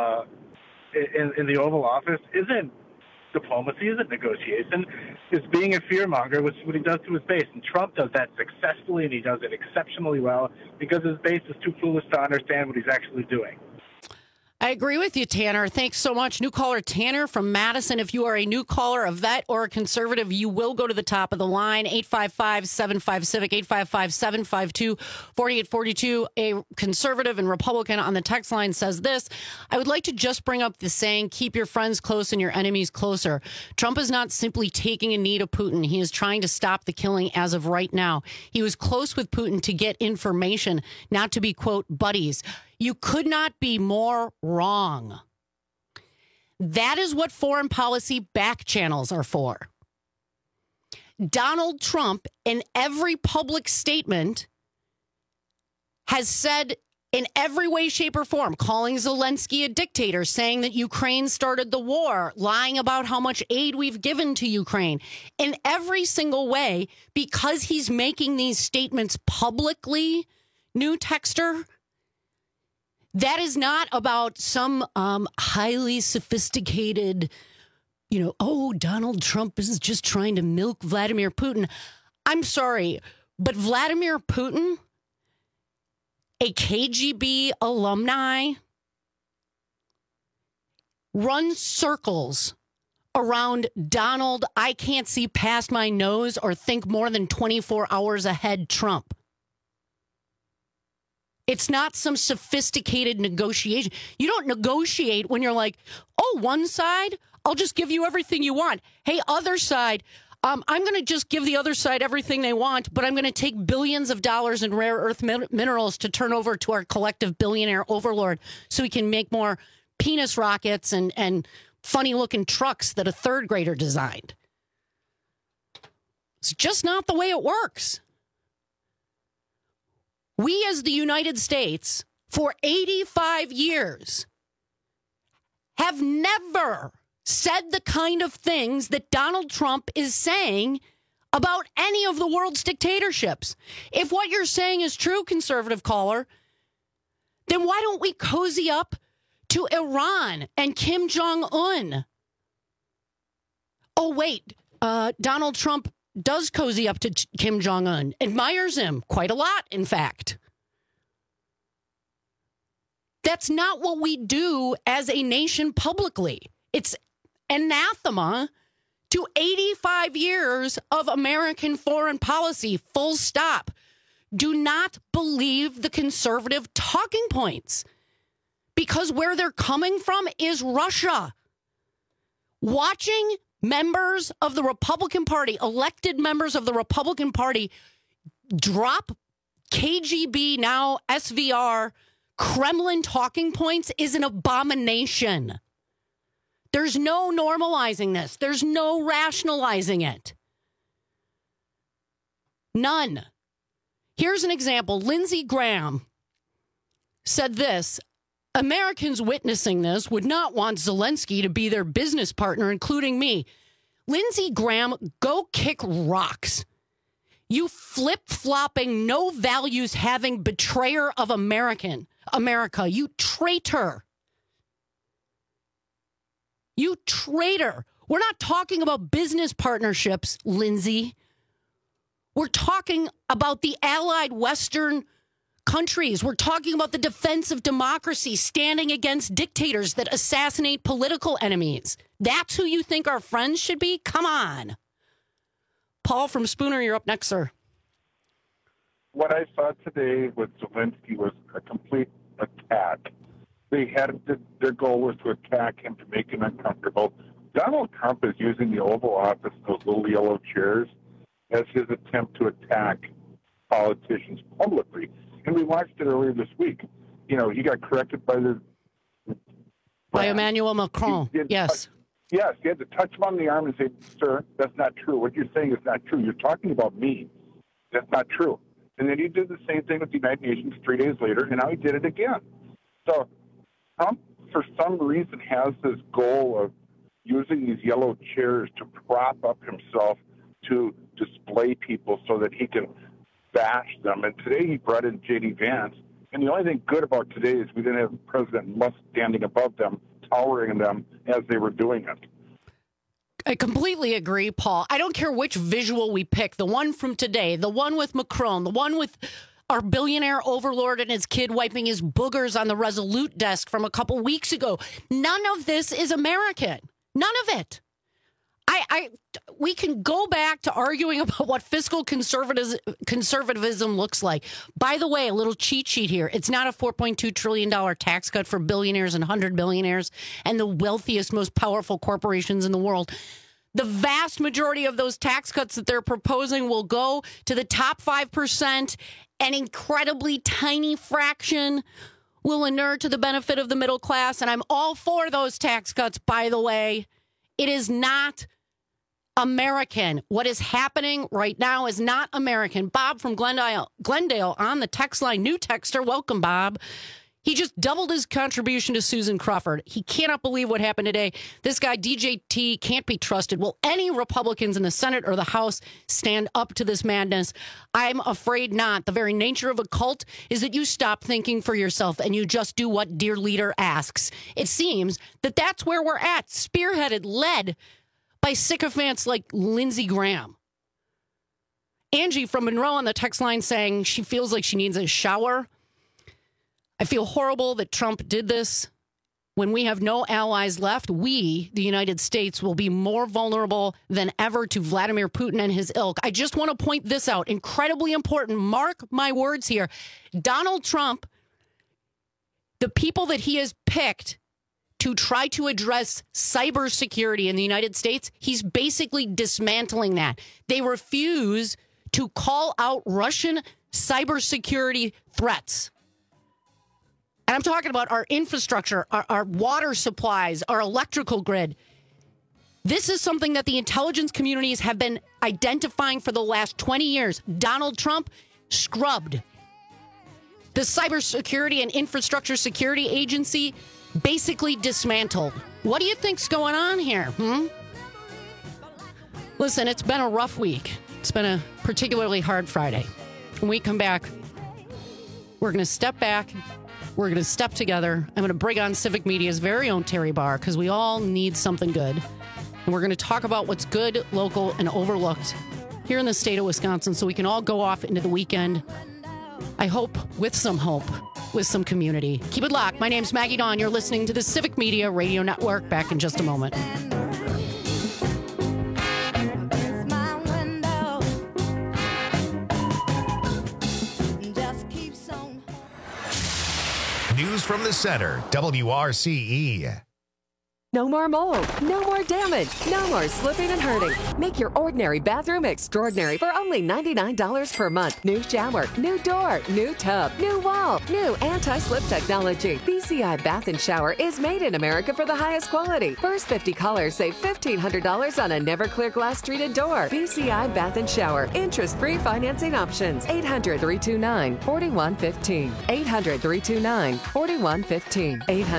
Oval Office isn't diplomacy, isn't negotiation. It's being a fearmonger, which is what he does to his base. And Trump does that successfully, and he does it exceptionally well because his base is too foolish to understand what he's actually doing. I agree with you, Tanner. Thanks so much. New caller Tanner from Madison. If you are a new caller, a vet, or a conservative, you will go to the top of the line. 855-75-CIVIC, 855-752-4842. A conservative and Republican on the text line says this: I would like to just bring up the saying, keep your friends close and your enemies closer. Trump is not simply taking a knee to Putin. He is trying to stop the killing as of right now. He was close with Putin to get information, not to be, quote, buddies. You could not be more wrong. That is what foreign policy back channels are for. Donald Trump, in every public statement, has said in every way, shape, or form, calling Zelensky a dictator, saying that Ukraine started the war, lying about how much aid we've given to Ukraine. In every single way, because he's making these statements publicly, new texter, that is not about some highly sophisticated, Donald Trump is just trying to milk Vladimir Putin. I'm sorry, but Vladimir Putin, a KGB alumni, runs circles around Donald, I can't see past my nose or think more than 24 hours ahead Trump. It's not some sophisticated negotiation. You don't negotiate when you're like, oh, one side, I'll just give you everything you want. Hey, other side, I'm going to just give the other side everything they want, but I'm going to take billions of dollars in rare earth minerals to turn over to our collective billionaire overlord so we can make more penis rockets and funny-looking trucks that a third grader designed. It's just not the way it works. We, as the United States, for 85 years, have never said the kind of things that Donald Trump is saying about any of the world's dictatorships. If what you're saying is true, conservative caller, then why don't we cozy up to Iran and Kim Jong-un? Oh, wait, Donald Trump does cozy up to Kim Jong-un, admires him quite a lot, in fact. That's not what we do as a nation publicly. It's anathema to 85 years of American foreign policy, full stop. Do not believe the conservative talking points, because where they're coming from is Russia. Watching members of the Republican Party, elected members of the Republican Party, drop KGB, now SVR, Kremlin talking points is an abomination. There's no normalizing this. There's no rationalizing it. None. Here's an example. Lindsey Graham said this: Americans witnessing this would not want Zelensky to be their business partner, including me. Lindsey Graham, go kick rocks. You flip-flopping, no values having betrayer of America, you traitor. You traitor. We're not talking about business partnerships, Lindsey. We're talking about the allied Western countries. We're talking about the defense of democracy, standing against dictators that assassinate political enemies. That's who you think our friends should be? Come on. Paul from Spooner, you're up next, sir. What I saw today with Zelensky was a complete attack. Their goal was to attack him, to make him uncomfortable. Donald Trump is using the Oval Office, those little yellow chairs, as his attempt to attack politicians publicly. And we watched it earlier this week. You know, he got corrected by Emmanuel Macron. Yes. Yes, he had to touch him on the arm and say, sir, that's not true. What you're saying is not true. You're talking about me. That's not true. And then he did the same thing with the United Nations 3 days later, and now he did it again. So Trump, for some reason, has this goal of using these yellow chairs to prop up himself, to display people so that he can bash them. And today he brought in J.D. Vance. And the only thing good about today is we didn't have President Musk standing above them, towering them as they were doing it. I completely agree, Paul. I don't care which visual we pick, the one from today, the one with Macron, the one with our billionaire overlord and his kid wiping his boogers on the Resolute desk from a couple weeks ago. None of this is American. None of it. We can go back to arguing about what fiscal conservatism looks like. By the way, a little cheat sheet here. It's not a $4.2 trillion tax cut for billionaires and 100 billionaires and the wealthiest, most powerful corporations in the world. The vast majority of those tax cuts that they're proposing will go to the top 5%. An incredibly tiny fraction will inure to the benefit of the middle class. And I'm all for those tax cuts, by the way. It is not American. What is happening right now is not American. Bob from Glendale on the text line. New texter. Welcome, Bob. He just doubled his contribution to Susan Crawford. He cannot believe what happened today. This guy, DJT, can't be trusted. Will any Republicans in the Senate or the House stand up to this madness? I'm afraid not. The very nature of a cult is that you stop thinking for yourself and you just do what dear leader asks. It seems that that's where we're at, spearheaded, led by sycophants like Lindsey Graham. Angie from Monroe on the text line saying she feels like she needs a shower. I feel horrible that Trump did this. When we have no allies left, we, the United States, will be more vulnerable than ever to Vladimir Putin and his ilk. I just want to point this out. Incredibly important. Mark my words here. Donald Trump, the people that he has picked to try to address cybersecurity in the United States, he's basically dismantling that. They refuse to call out Russian cybersecurity threats. And I'm talking about our infrastructure, our water supplies, our electrical grid. This is something that the intelligence communities have been identifying for the last 20 years. Donald Trump scrubbed. The Cybersecurity and Infrastructure Security Agency basically dismantled. What do you think's going on here? Listen, it's been a rough week. It's been a particularly hard Friday. When we come back, we're going to step back We're going to step together. I'm going to bring on Civic Media's very own Terry Barr because we all need something good. And we're going to talk about what's good, local, and overlooked here in the state of Wisconsin so we can all go off into the weekend. I hope with some hope, with some community. Keep it locked. My name's Maggie Dawn. You're listening to the Civic Media Radio Network. Back in just a moment. News from the center, WRCE. No more mold, no more damage, no more slipping and hurting. Make your ordinary bathroom extraordinary for only $99 per month. New shower, new door, new tub, new wall, new anti-slip technology. BCI Bath and Shower is made in America for the highest quality. First 50 callers save $1,500 on a never clear glass treated door. BCI Bath and Shower. Interest-free financing options. 800-329-4115. 800-329-4115.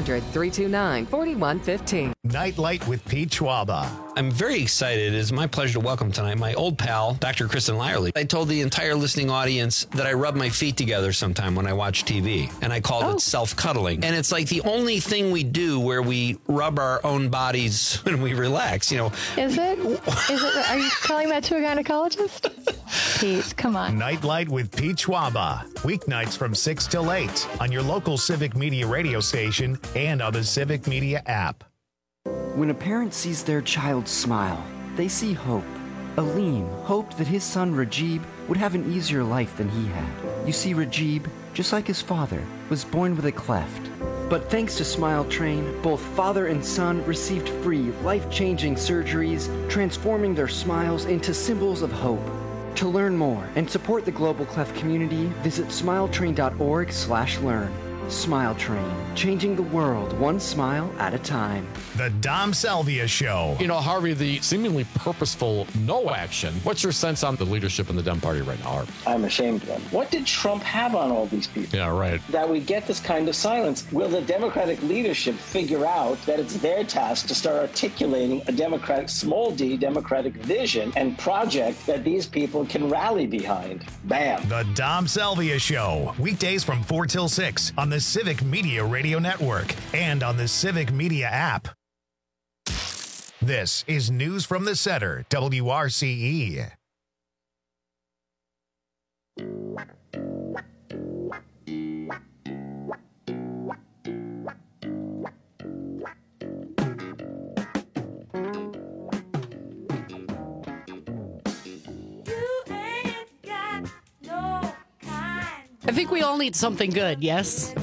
800-329-4115. Nightlight with Pete Schwaba. I'm very excited. It is my pleasure to welcome tonight my old pal, Dr. Kristen Lyerly. I told the entire listening audience that I rub my feet together sometime when I watch TV, and I called it self-cuddling. And it's like the only thing we do where we rub our own bodies when we relax, you know. Is it? Are you telling that to a gynecologist? Pete, come on. Nightlight with Pete Schwaba. Weeknights from 6 till 8 on your local Civic Media radio station and on the Civic Media app. When a parent sees their child smile, they see hope. Aleem hoped that his son Rajib would have an easier life than he had. You see, Rajib, just like his father, was born with a cleft. But thanks to Smile Train, both father and son received free, life-changing surgeries, transforming their smiles into symbols of hope. To learn more and support the Global Cleft community, visit smiletrain.org/learn. Smile Train, changing the world one smile at a time. The Dom Salvia Show. You know, Harvey, the seemingly purposeful no action. What's your sense on the leadership in the Dem Party right now, Harvey? I'm ashamed of them. What did Trump have on all these people? Yeah, right. That we get this kind of silence. Will the Democratic leadership figure out that it's their task to start articulating a democratic, small d, democratic vision and project that these people can rally behind? Bam. The Dom Salvia Show. Weekdays from 4 till 6 on the Civic Media Radio Network and on the Civic Media app. This is News from the Center, WRCE. I think we all need something good, yes?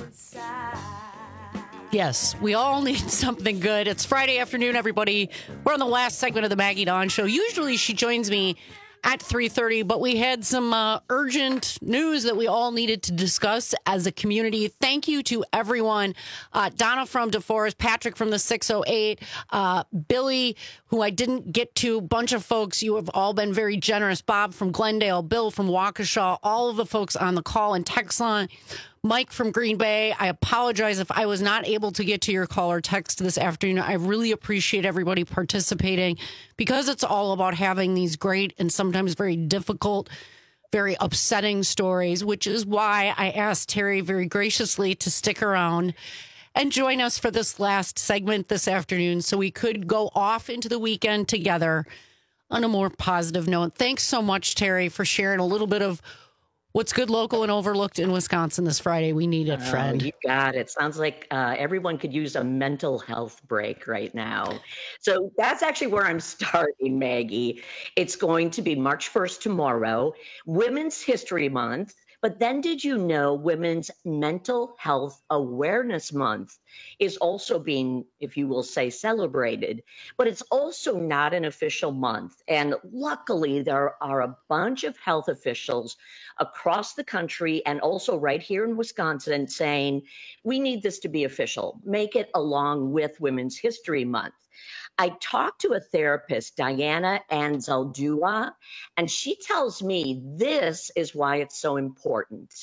Yes, we all need something good. It's Friday afternoon, everybody. We're on the last segment of the Maggie Dawn Show. Usually she joins me at 3:30, but we had some urgent news that we all needed to discuss as a community. Thank you to everyone. Donna from DeForest, Patrick from the 608, Billy, who I didn't get to, a bunch of folks. You have all been very generous. Bob from Glendale, Bill from Waukesha, all of the folks on the call and text line. Mike from Green Bay, I apologize if I was not able to get to your call or text this afternoon. I really appreciate everybody participating because it's all about having these great and sometimes very difficult, very upsetting stories, which is why I asked Terry very graciously to stick around and join us for this last segment this afternoon so we could go off into the weekend together on a more positive note. Thanks so much, Terry, for sharing a little bit of what's good, local, and overlooked in Wisconsin this Friday. We need it, friend. You got it. Sounds like everyone could use a mental health break right now. So that's actually where I'm starting, Maggie. It's going to be March 1st tomorrow, Women's History Month. But then did you know Women's Mental Health Awareness Month is also being, if you will say, celebrated, but it's also not an official month. And luckily, there are a bunch of health officials across the country and also right here in Wisconsin saying, we need this to be official. Make it along with Women's History Month. I talked to a therapist, Diana Anzaldua, and she tells me this is why it's so important.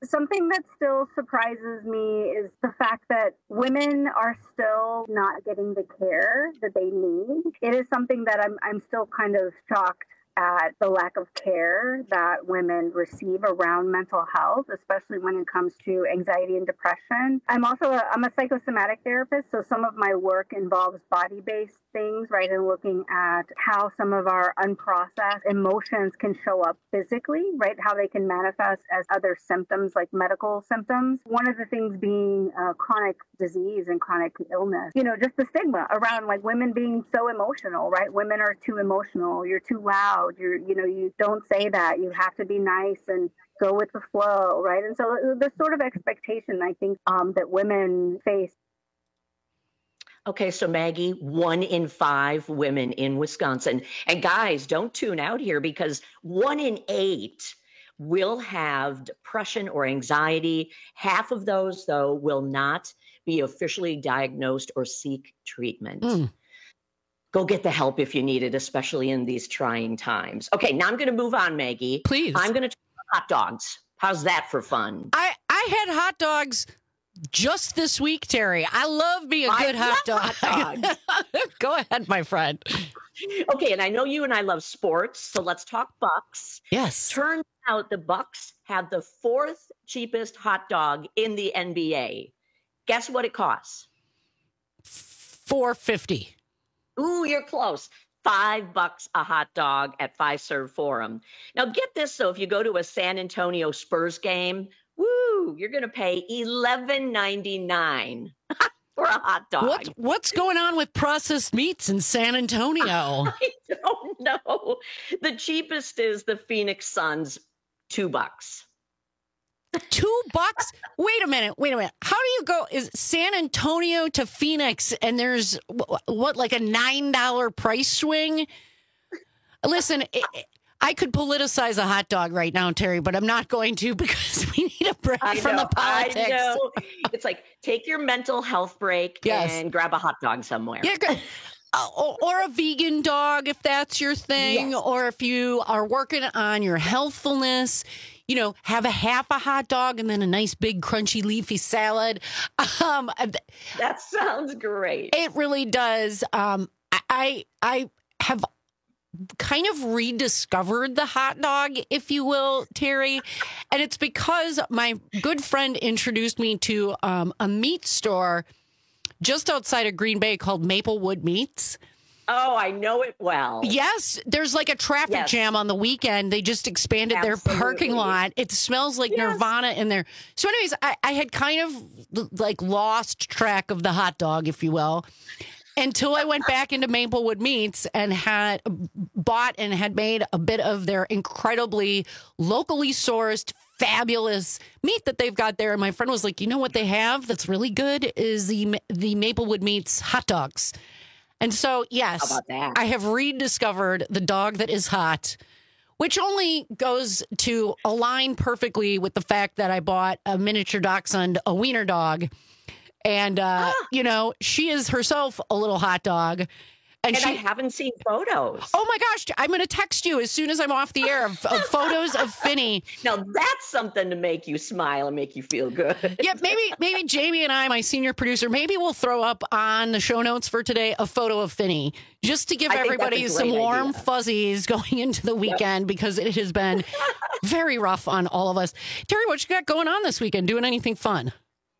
Something that still surprises me is the fact that women are still not getting the care that they need. It is something that I'm still kind of shocked at the lack of care that women receive around mental health, especially when it comes to anxiety and depression. I'm a psychosomatic therapist, so some of my work involves body-based things, right, and looking at how some of our unprocessed emotions can show up physically, right, how they can manifest as other symptoms like medical symptoms. One of the things being chronic disease and chronic illness, just the stigma around like women being so emotional, right? Women are too emotional, you're too loud, you don't say that, you have to be nice and go with the flow, right? And so the sort of expectation I think that women face. Okay, so Maggie, 1 in 5 women in Wisconsin, and guys, don't tune out here because 1 in 8 will have depression or anxiety. Half of those, though, will not be officially diagnosed or seek treatment. Go get the help if you need it, especially in these trying times. Okay, now I'm going to move on, Maggie. Please. I'm going to talk about hot dogs. How's that for fun? I had hot dogs just this week, Terry. I love me a good hot dog. Go ahead, my friend. Okay, and I know you and I love sports, so let's talk Bucks. Yes. Turns out the Bucks have the 4th cheapest hot dog in the NBA. Guess what it costs? $4.50. Ooh, you're close. $5 a hot dog at Fiserv Forum. Now, get this, though, if you go to a San Antonio Spurs game, woo, you're going to pay $11.99 for a hot dog. What's going on with processed meats in San Antonio? I don't know. The cheapest is the Phoenix Suns, $2. $2? Wait a minute. How do you go? Is San Antonio to Phoenix and there's like a $9 price swing? Listen, I could politicize a hot dog right now, Terry, but I'm not going to because we need a break from the politics. I know. It's like take your mental health break and grab a hot dog somewhere. Yeah, or a vegan dog if that's your thing, or if you are working on your healthfulness. Have a half a hot dog and then a nice big crunchy leafy salad. That sounds great. It really does. I have kind of rediscovered the hot dog, if you will, Terry. And it's because my good friend introduced me to a meat store just outside of Green Bay called Maplewood Meats. Oh, I know it well. Yes, there's like a traffic jam on the weekend. They just expanded their parking lot. It smells like Nirvana in there. So anyways, I had kind of like lost track of the hot dog, if you will, until I went back into Maplewood Meats and had bought and had made a bit of their incredibly locally sourced, fabulous meat that they've got there. And my friend was like, you know what they have that's really good is the Maplewood Meats hot dogs. And so, yes, I have rediscovered the dog that is hot, which only goes to align perfectly with the fact that I bought a miniature dachshund, a wiener dog. And, she is herself a little hot dog. And I haven't seen photos. Oh, my gosh. I'm going to text you as soon as I'm off the air of photos of Finny. Now, that's something to make you smile and make you feel good. Yeah, maybe Jamie and I, my senior producer, maybe we'll throw up on the show notes for today a photo of Finny just to give everybody some warm fuzzies going into the weekend because it has been very rough on all of us. Terry, what you got going on this weekend? Doing anything fun?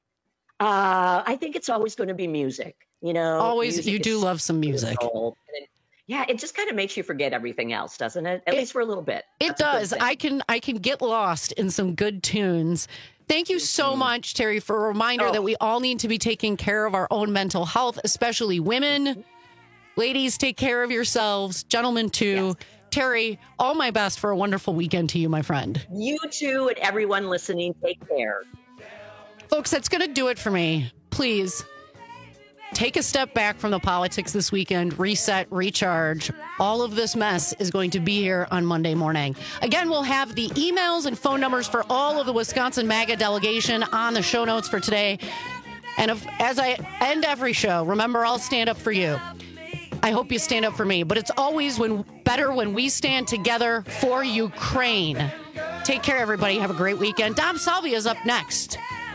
I think it's always going to be music. Always, you do love some music. Yeah, it just kind of makes you forget everything else, doesn't it? At least for a little bit. It does. I can get lost in some good tunes. Thank you so much, Terry, for a reminder that we all need to be taking care of our own mental health, especially women. Ladies, take care of yourselves. Gentlemen, too. Yes. Terry, all my best for a wonderful weekend to you, my friend. You too, and everyone listening, take care. Folks, that's going to do it for me. Please take a step back from the politics this weekend, reset, recharge. All of this mess is going to be here on Monday morning. Again, we'll have the emails and phone numbers for all of the Wisconsin MAGA delegation on the show notes for today. And as I end every show, remember, I'll stand up for you. I hope you stand up for me. But it's always better when we stand together for Ukraine. Take care, everybody. Have a great weekend. Dom Salvia is up next.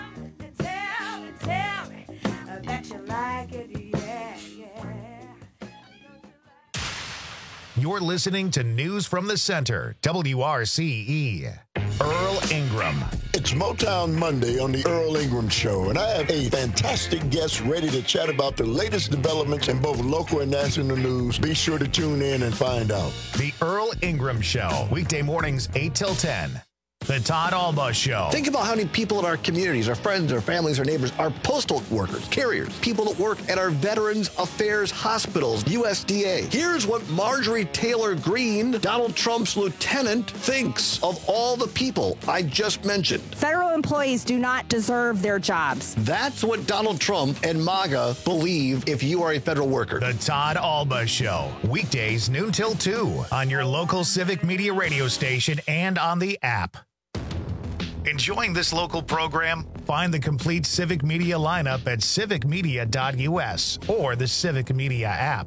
You're listening to News from the Center, WRCE. Earl Ingram. It's Motown Monday on the Earl Ingram Show, and I have a fantastic guest ready to chat about the latest developments in both local and national news. Be sure to tune in and find out. The Earl Ingram Show, weekday mornings 8 till 10. The Todd Alba Show. Think about how many people in our communities, our friends, our families, our neighbors, our postal workers, carriers, people that work at our Veterans Affairs hospitals, USDA. Here's what Marjorie Taylor Greene, Donald Trump's lieutenant, thinks of all the people I just mentioned. Federal employees do not deserve their jobs. That's what Donald Trump and MAGA believe if you are a federal worker. The Todd Alba Show, weekdays noon till 2 on your local Civic Media radio station and on the app. Enjoying this local program? Find the complete Civic Media lineup at civicmedia.us or the Civic Media app.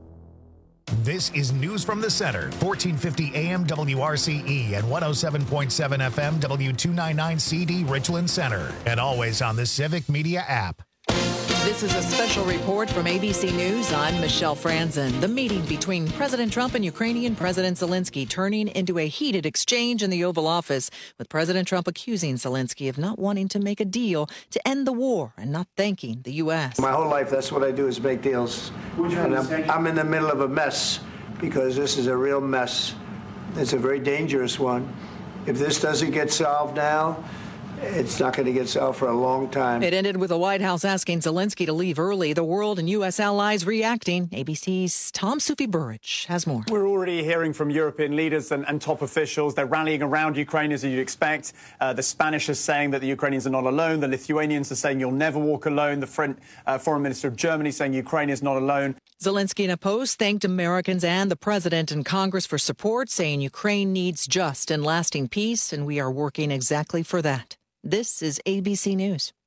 This is News from the Center, 1450 AM WRCE and 107.7 FM W299 CD Richland Center, and always on the Civic Media app. This is a special report from ABC News. I'm Michelle Franzen. The meeting between President Trump and Ukrainian President Zelensky turning into a heated exchange in the Oval Office, with President Trump accusing Zelensky of not wanting to make a deal to end the war and not thanking the U.S. My whole life, that's what I do, is make deals. And I'm in the middle of a mess, because this is a real mess. It's a very dangerous one. If this doesn't get solved now, it's not going to get solved for a long time. It ended with the White House asking Zelensky to leave early. The world and U.S. allies reacting. ABC's Tom Sufi-Burrich has more. We're already hearing from European leaders and top officials. They're rallying around Ukraine, as you'd expect. The Spanish are saying that the Ukrainians are not alone. The Lithuanians are saying you'll never walk alone. The Foreign Minister of Germany saying Ukraine is not alone. Zelensky in a post thanked Americans and the president and Congress for support, saying Ukraine needs just and lasting peace, and we are working exactly for that. This is ABC News.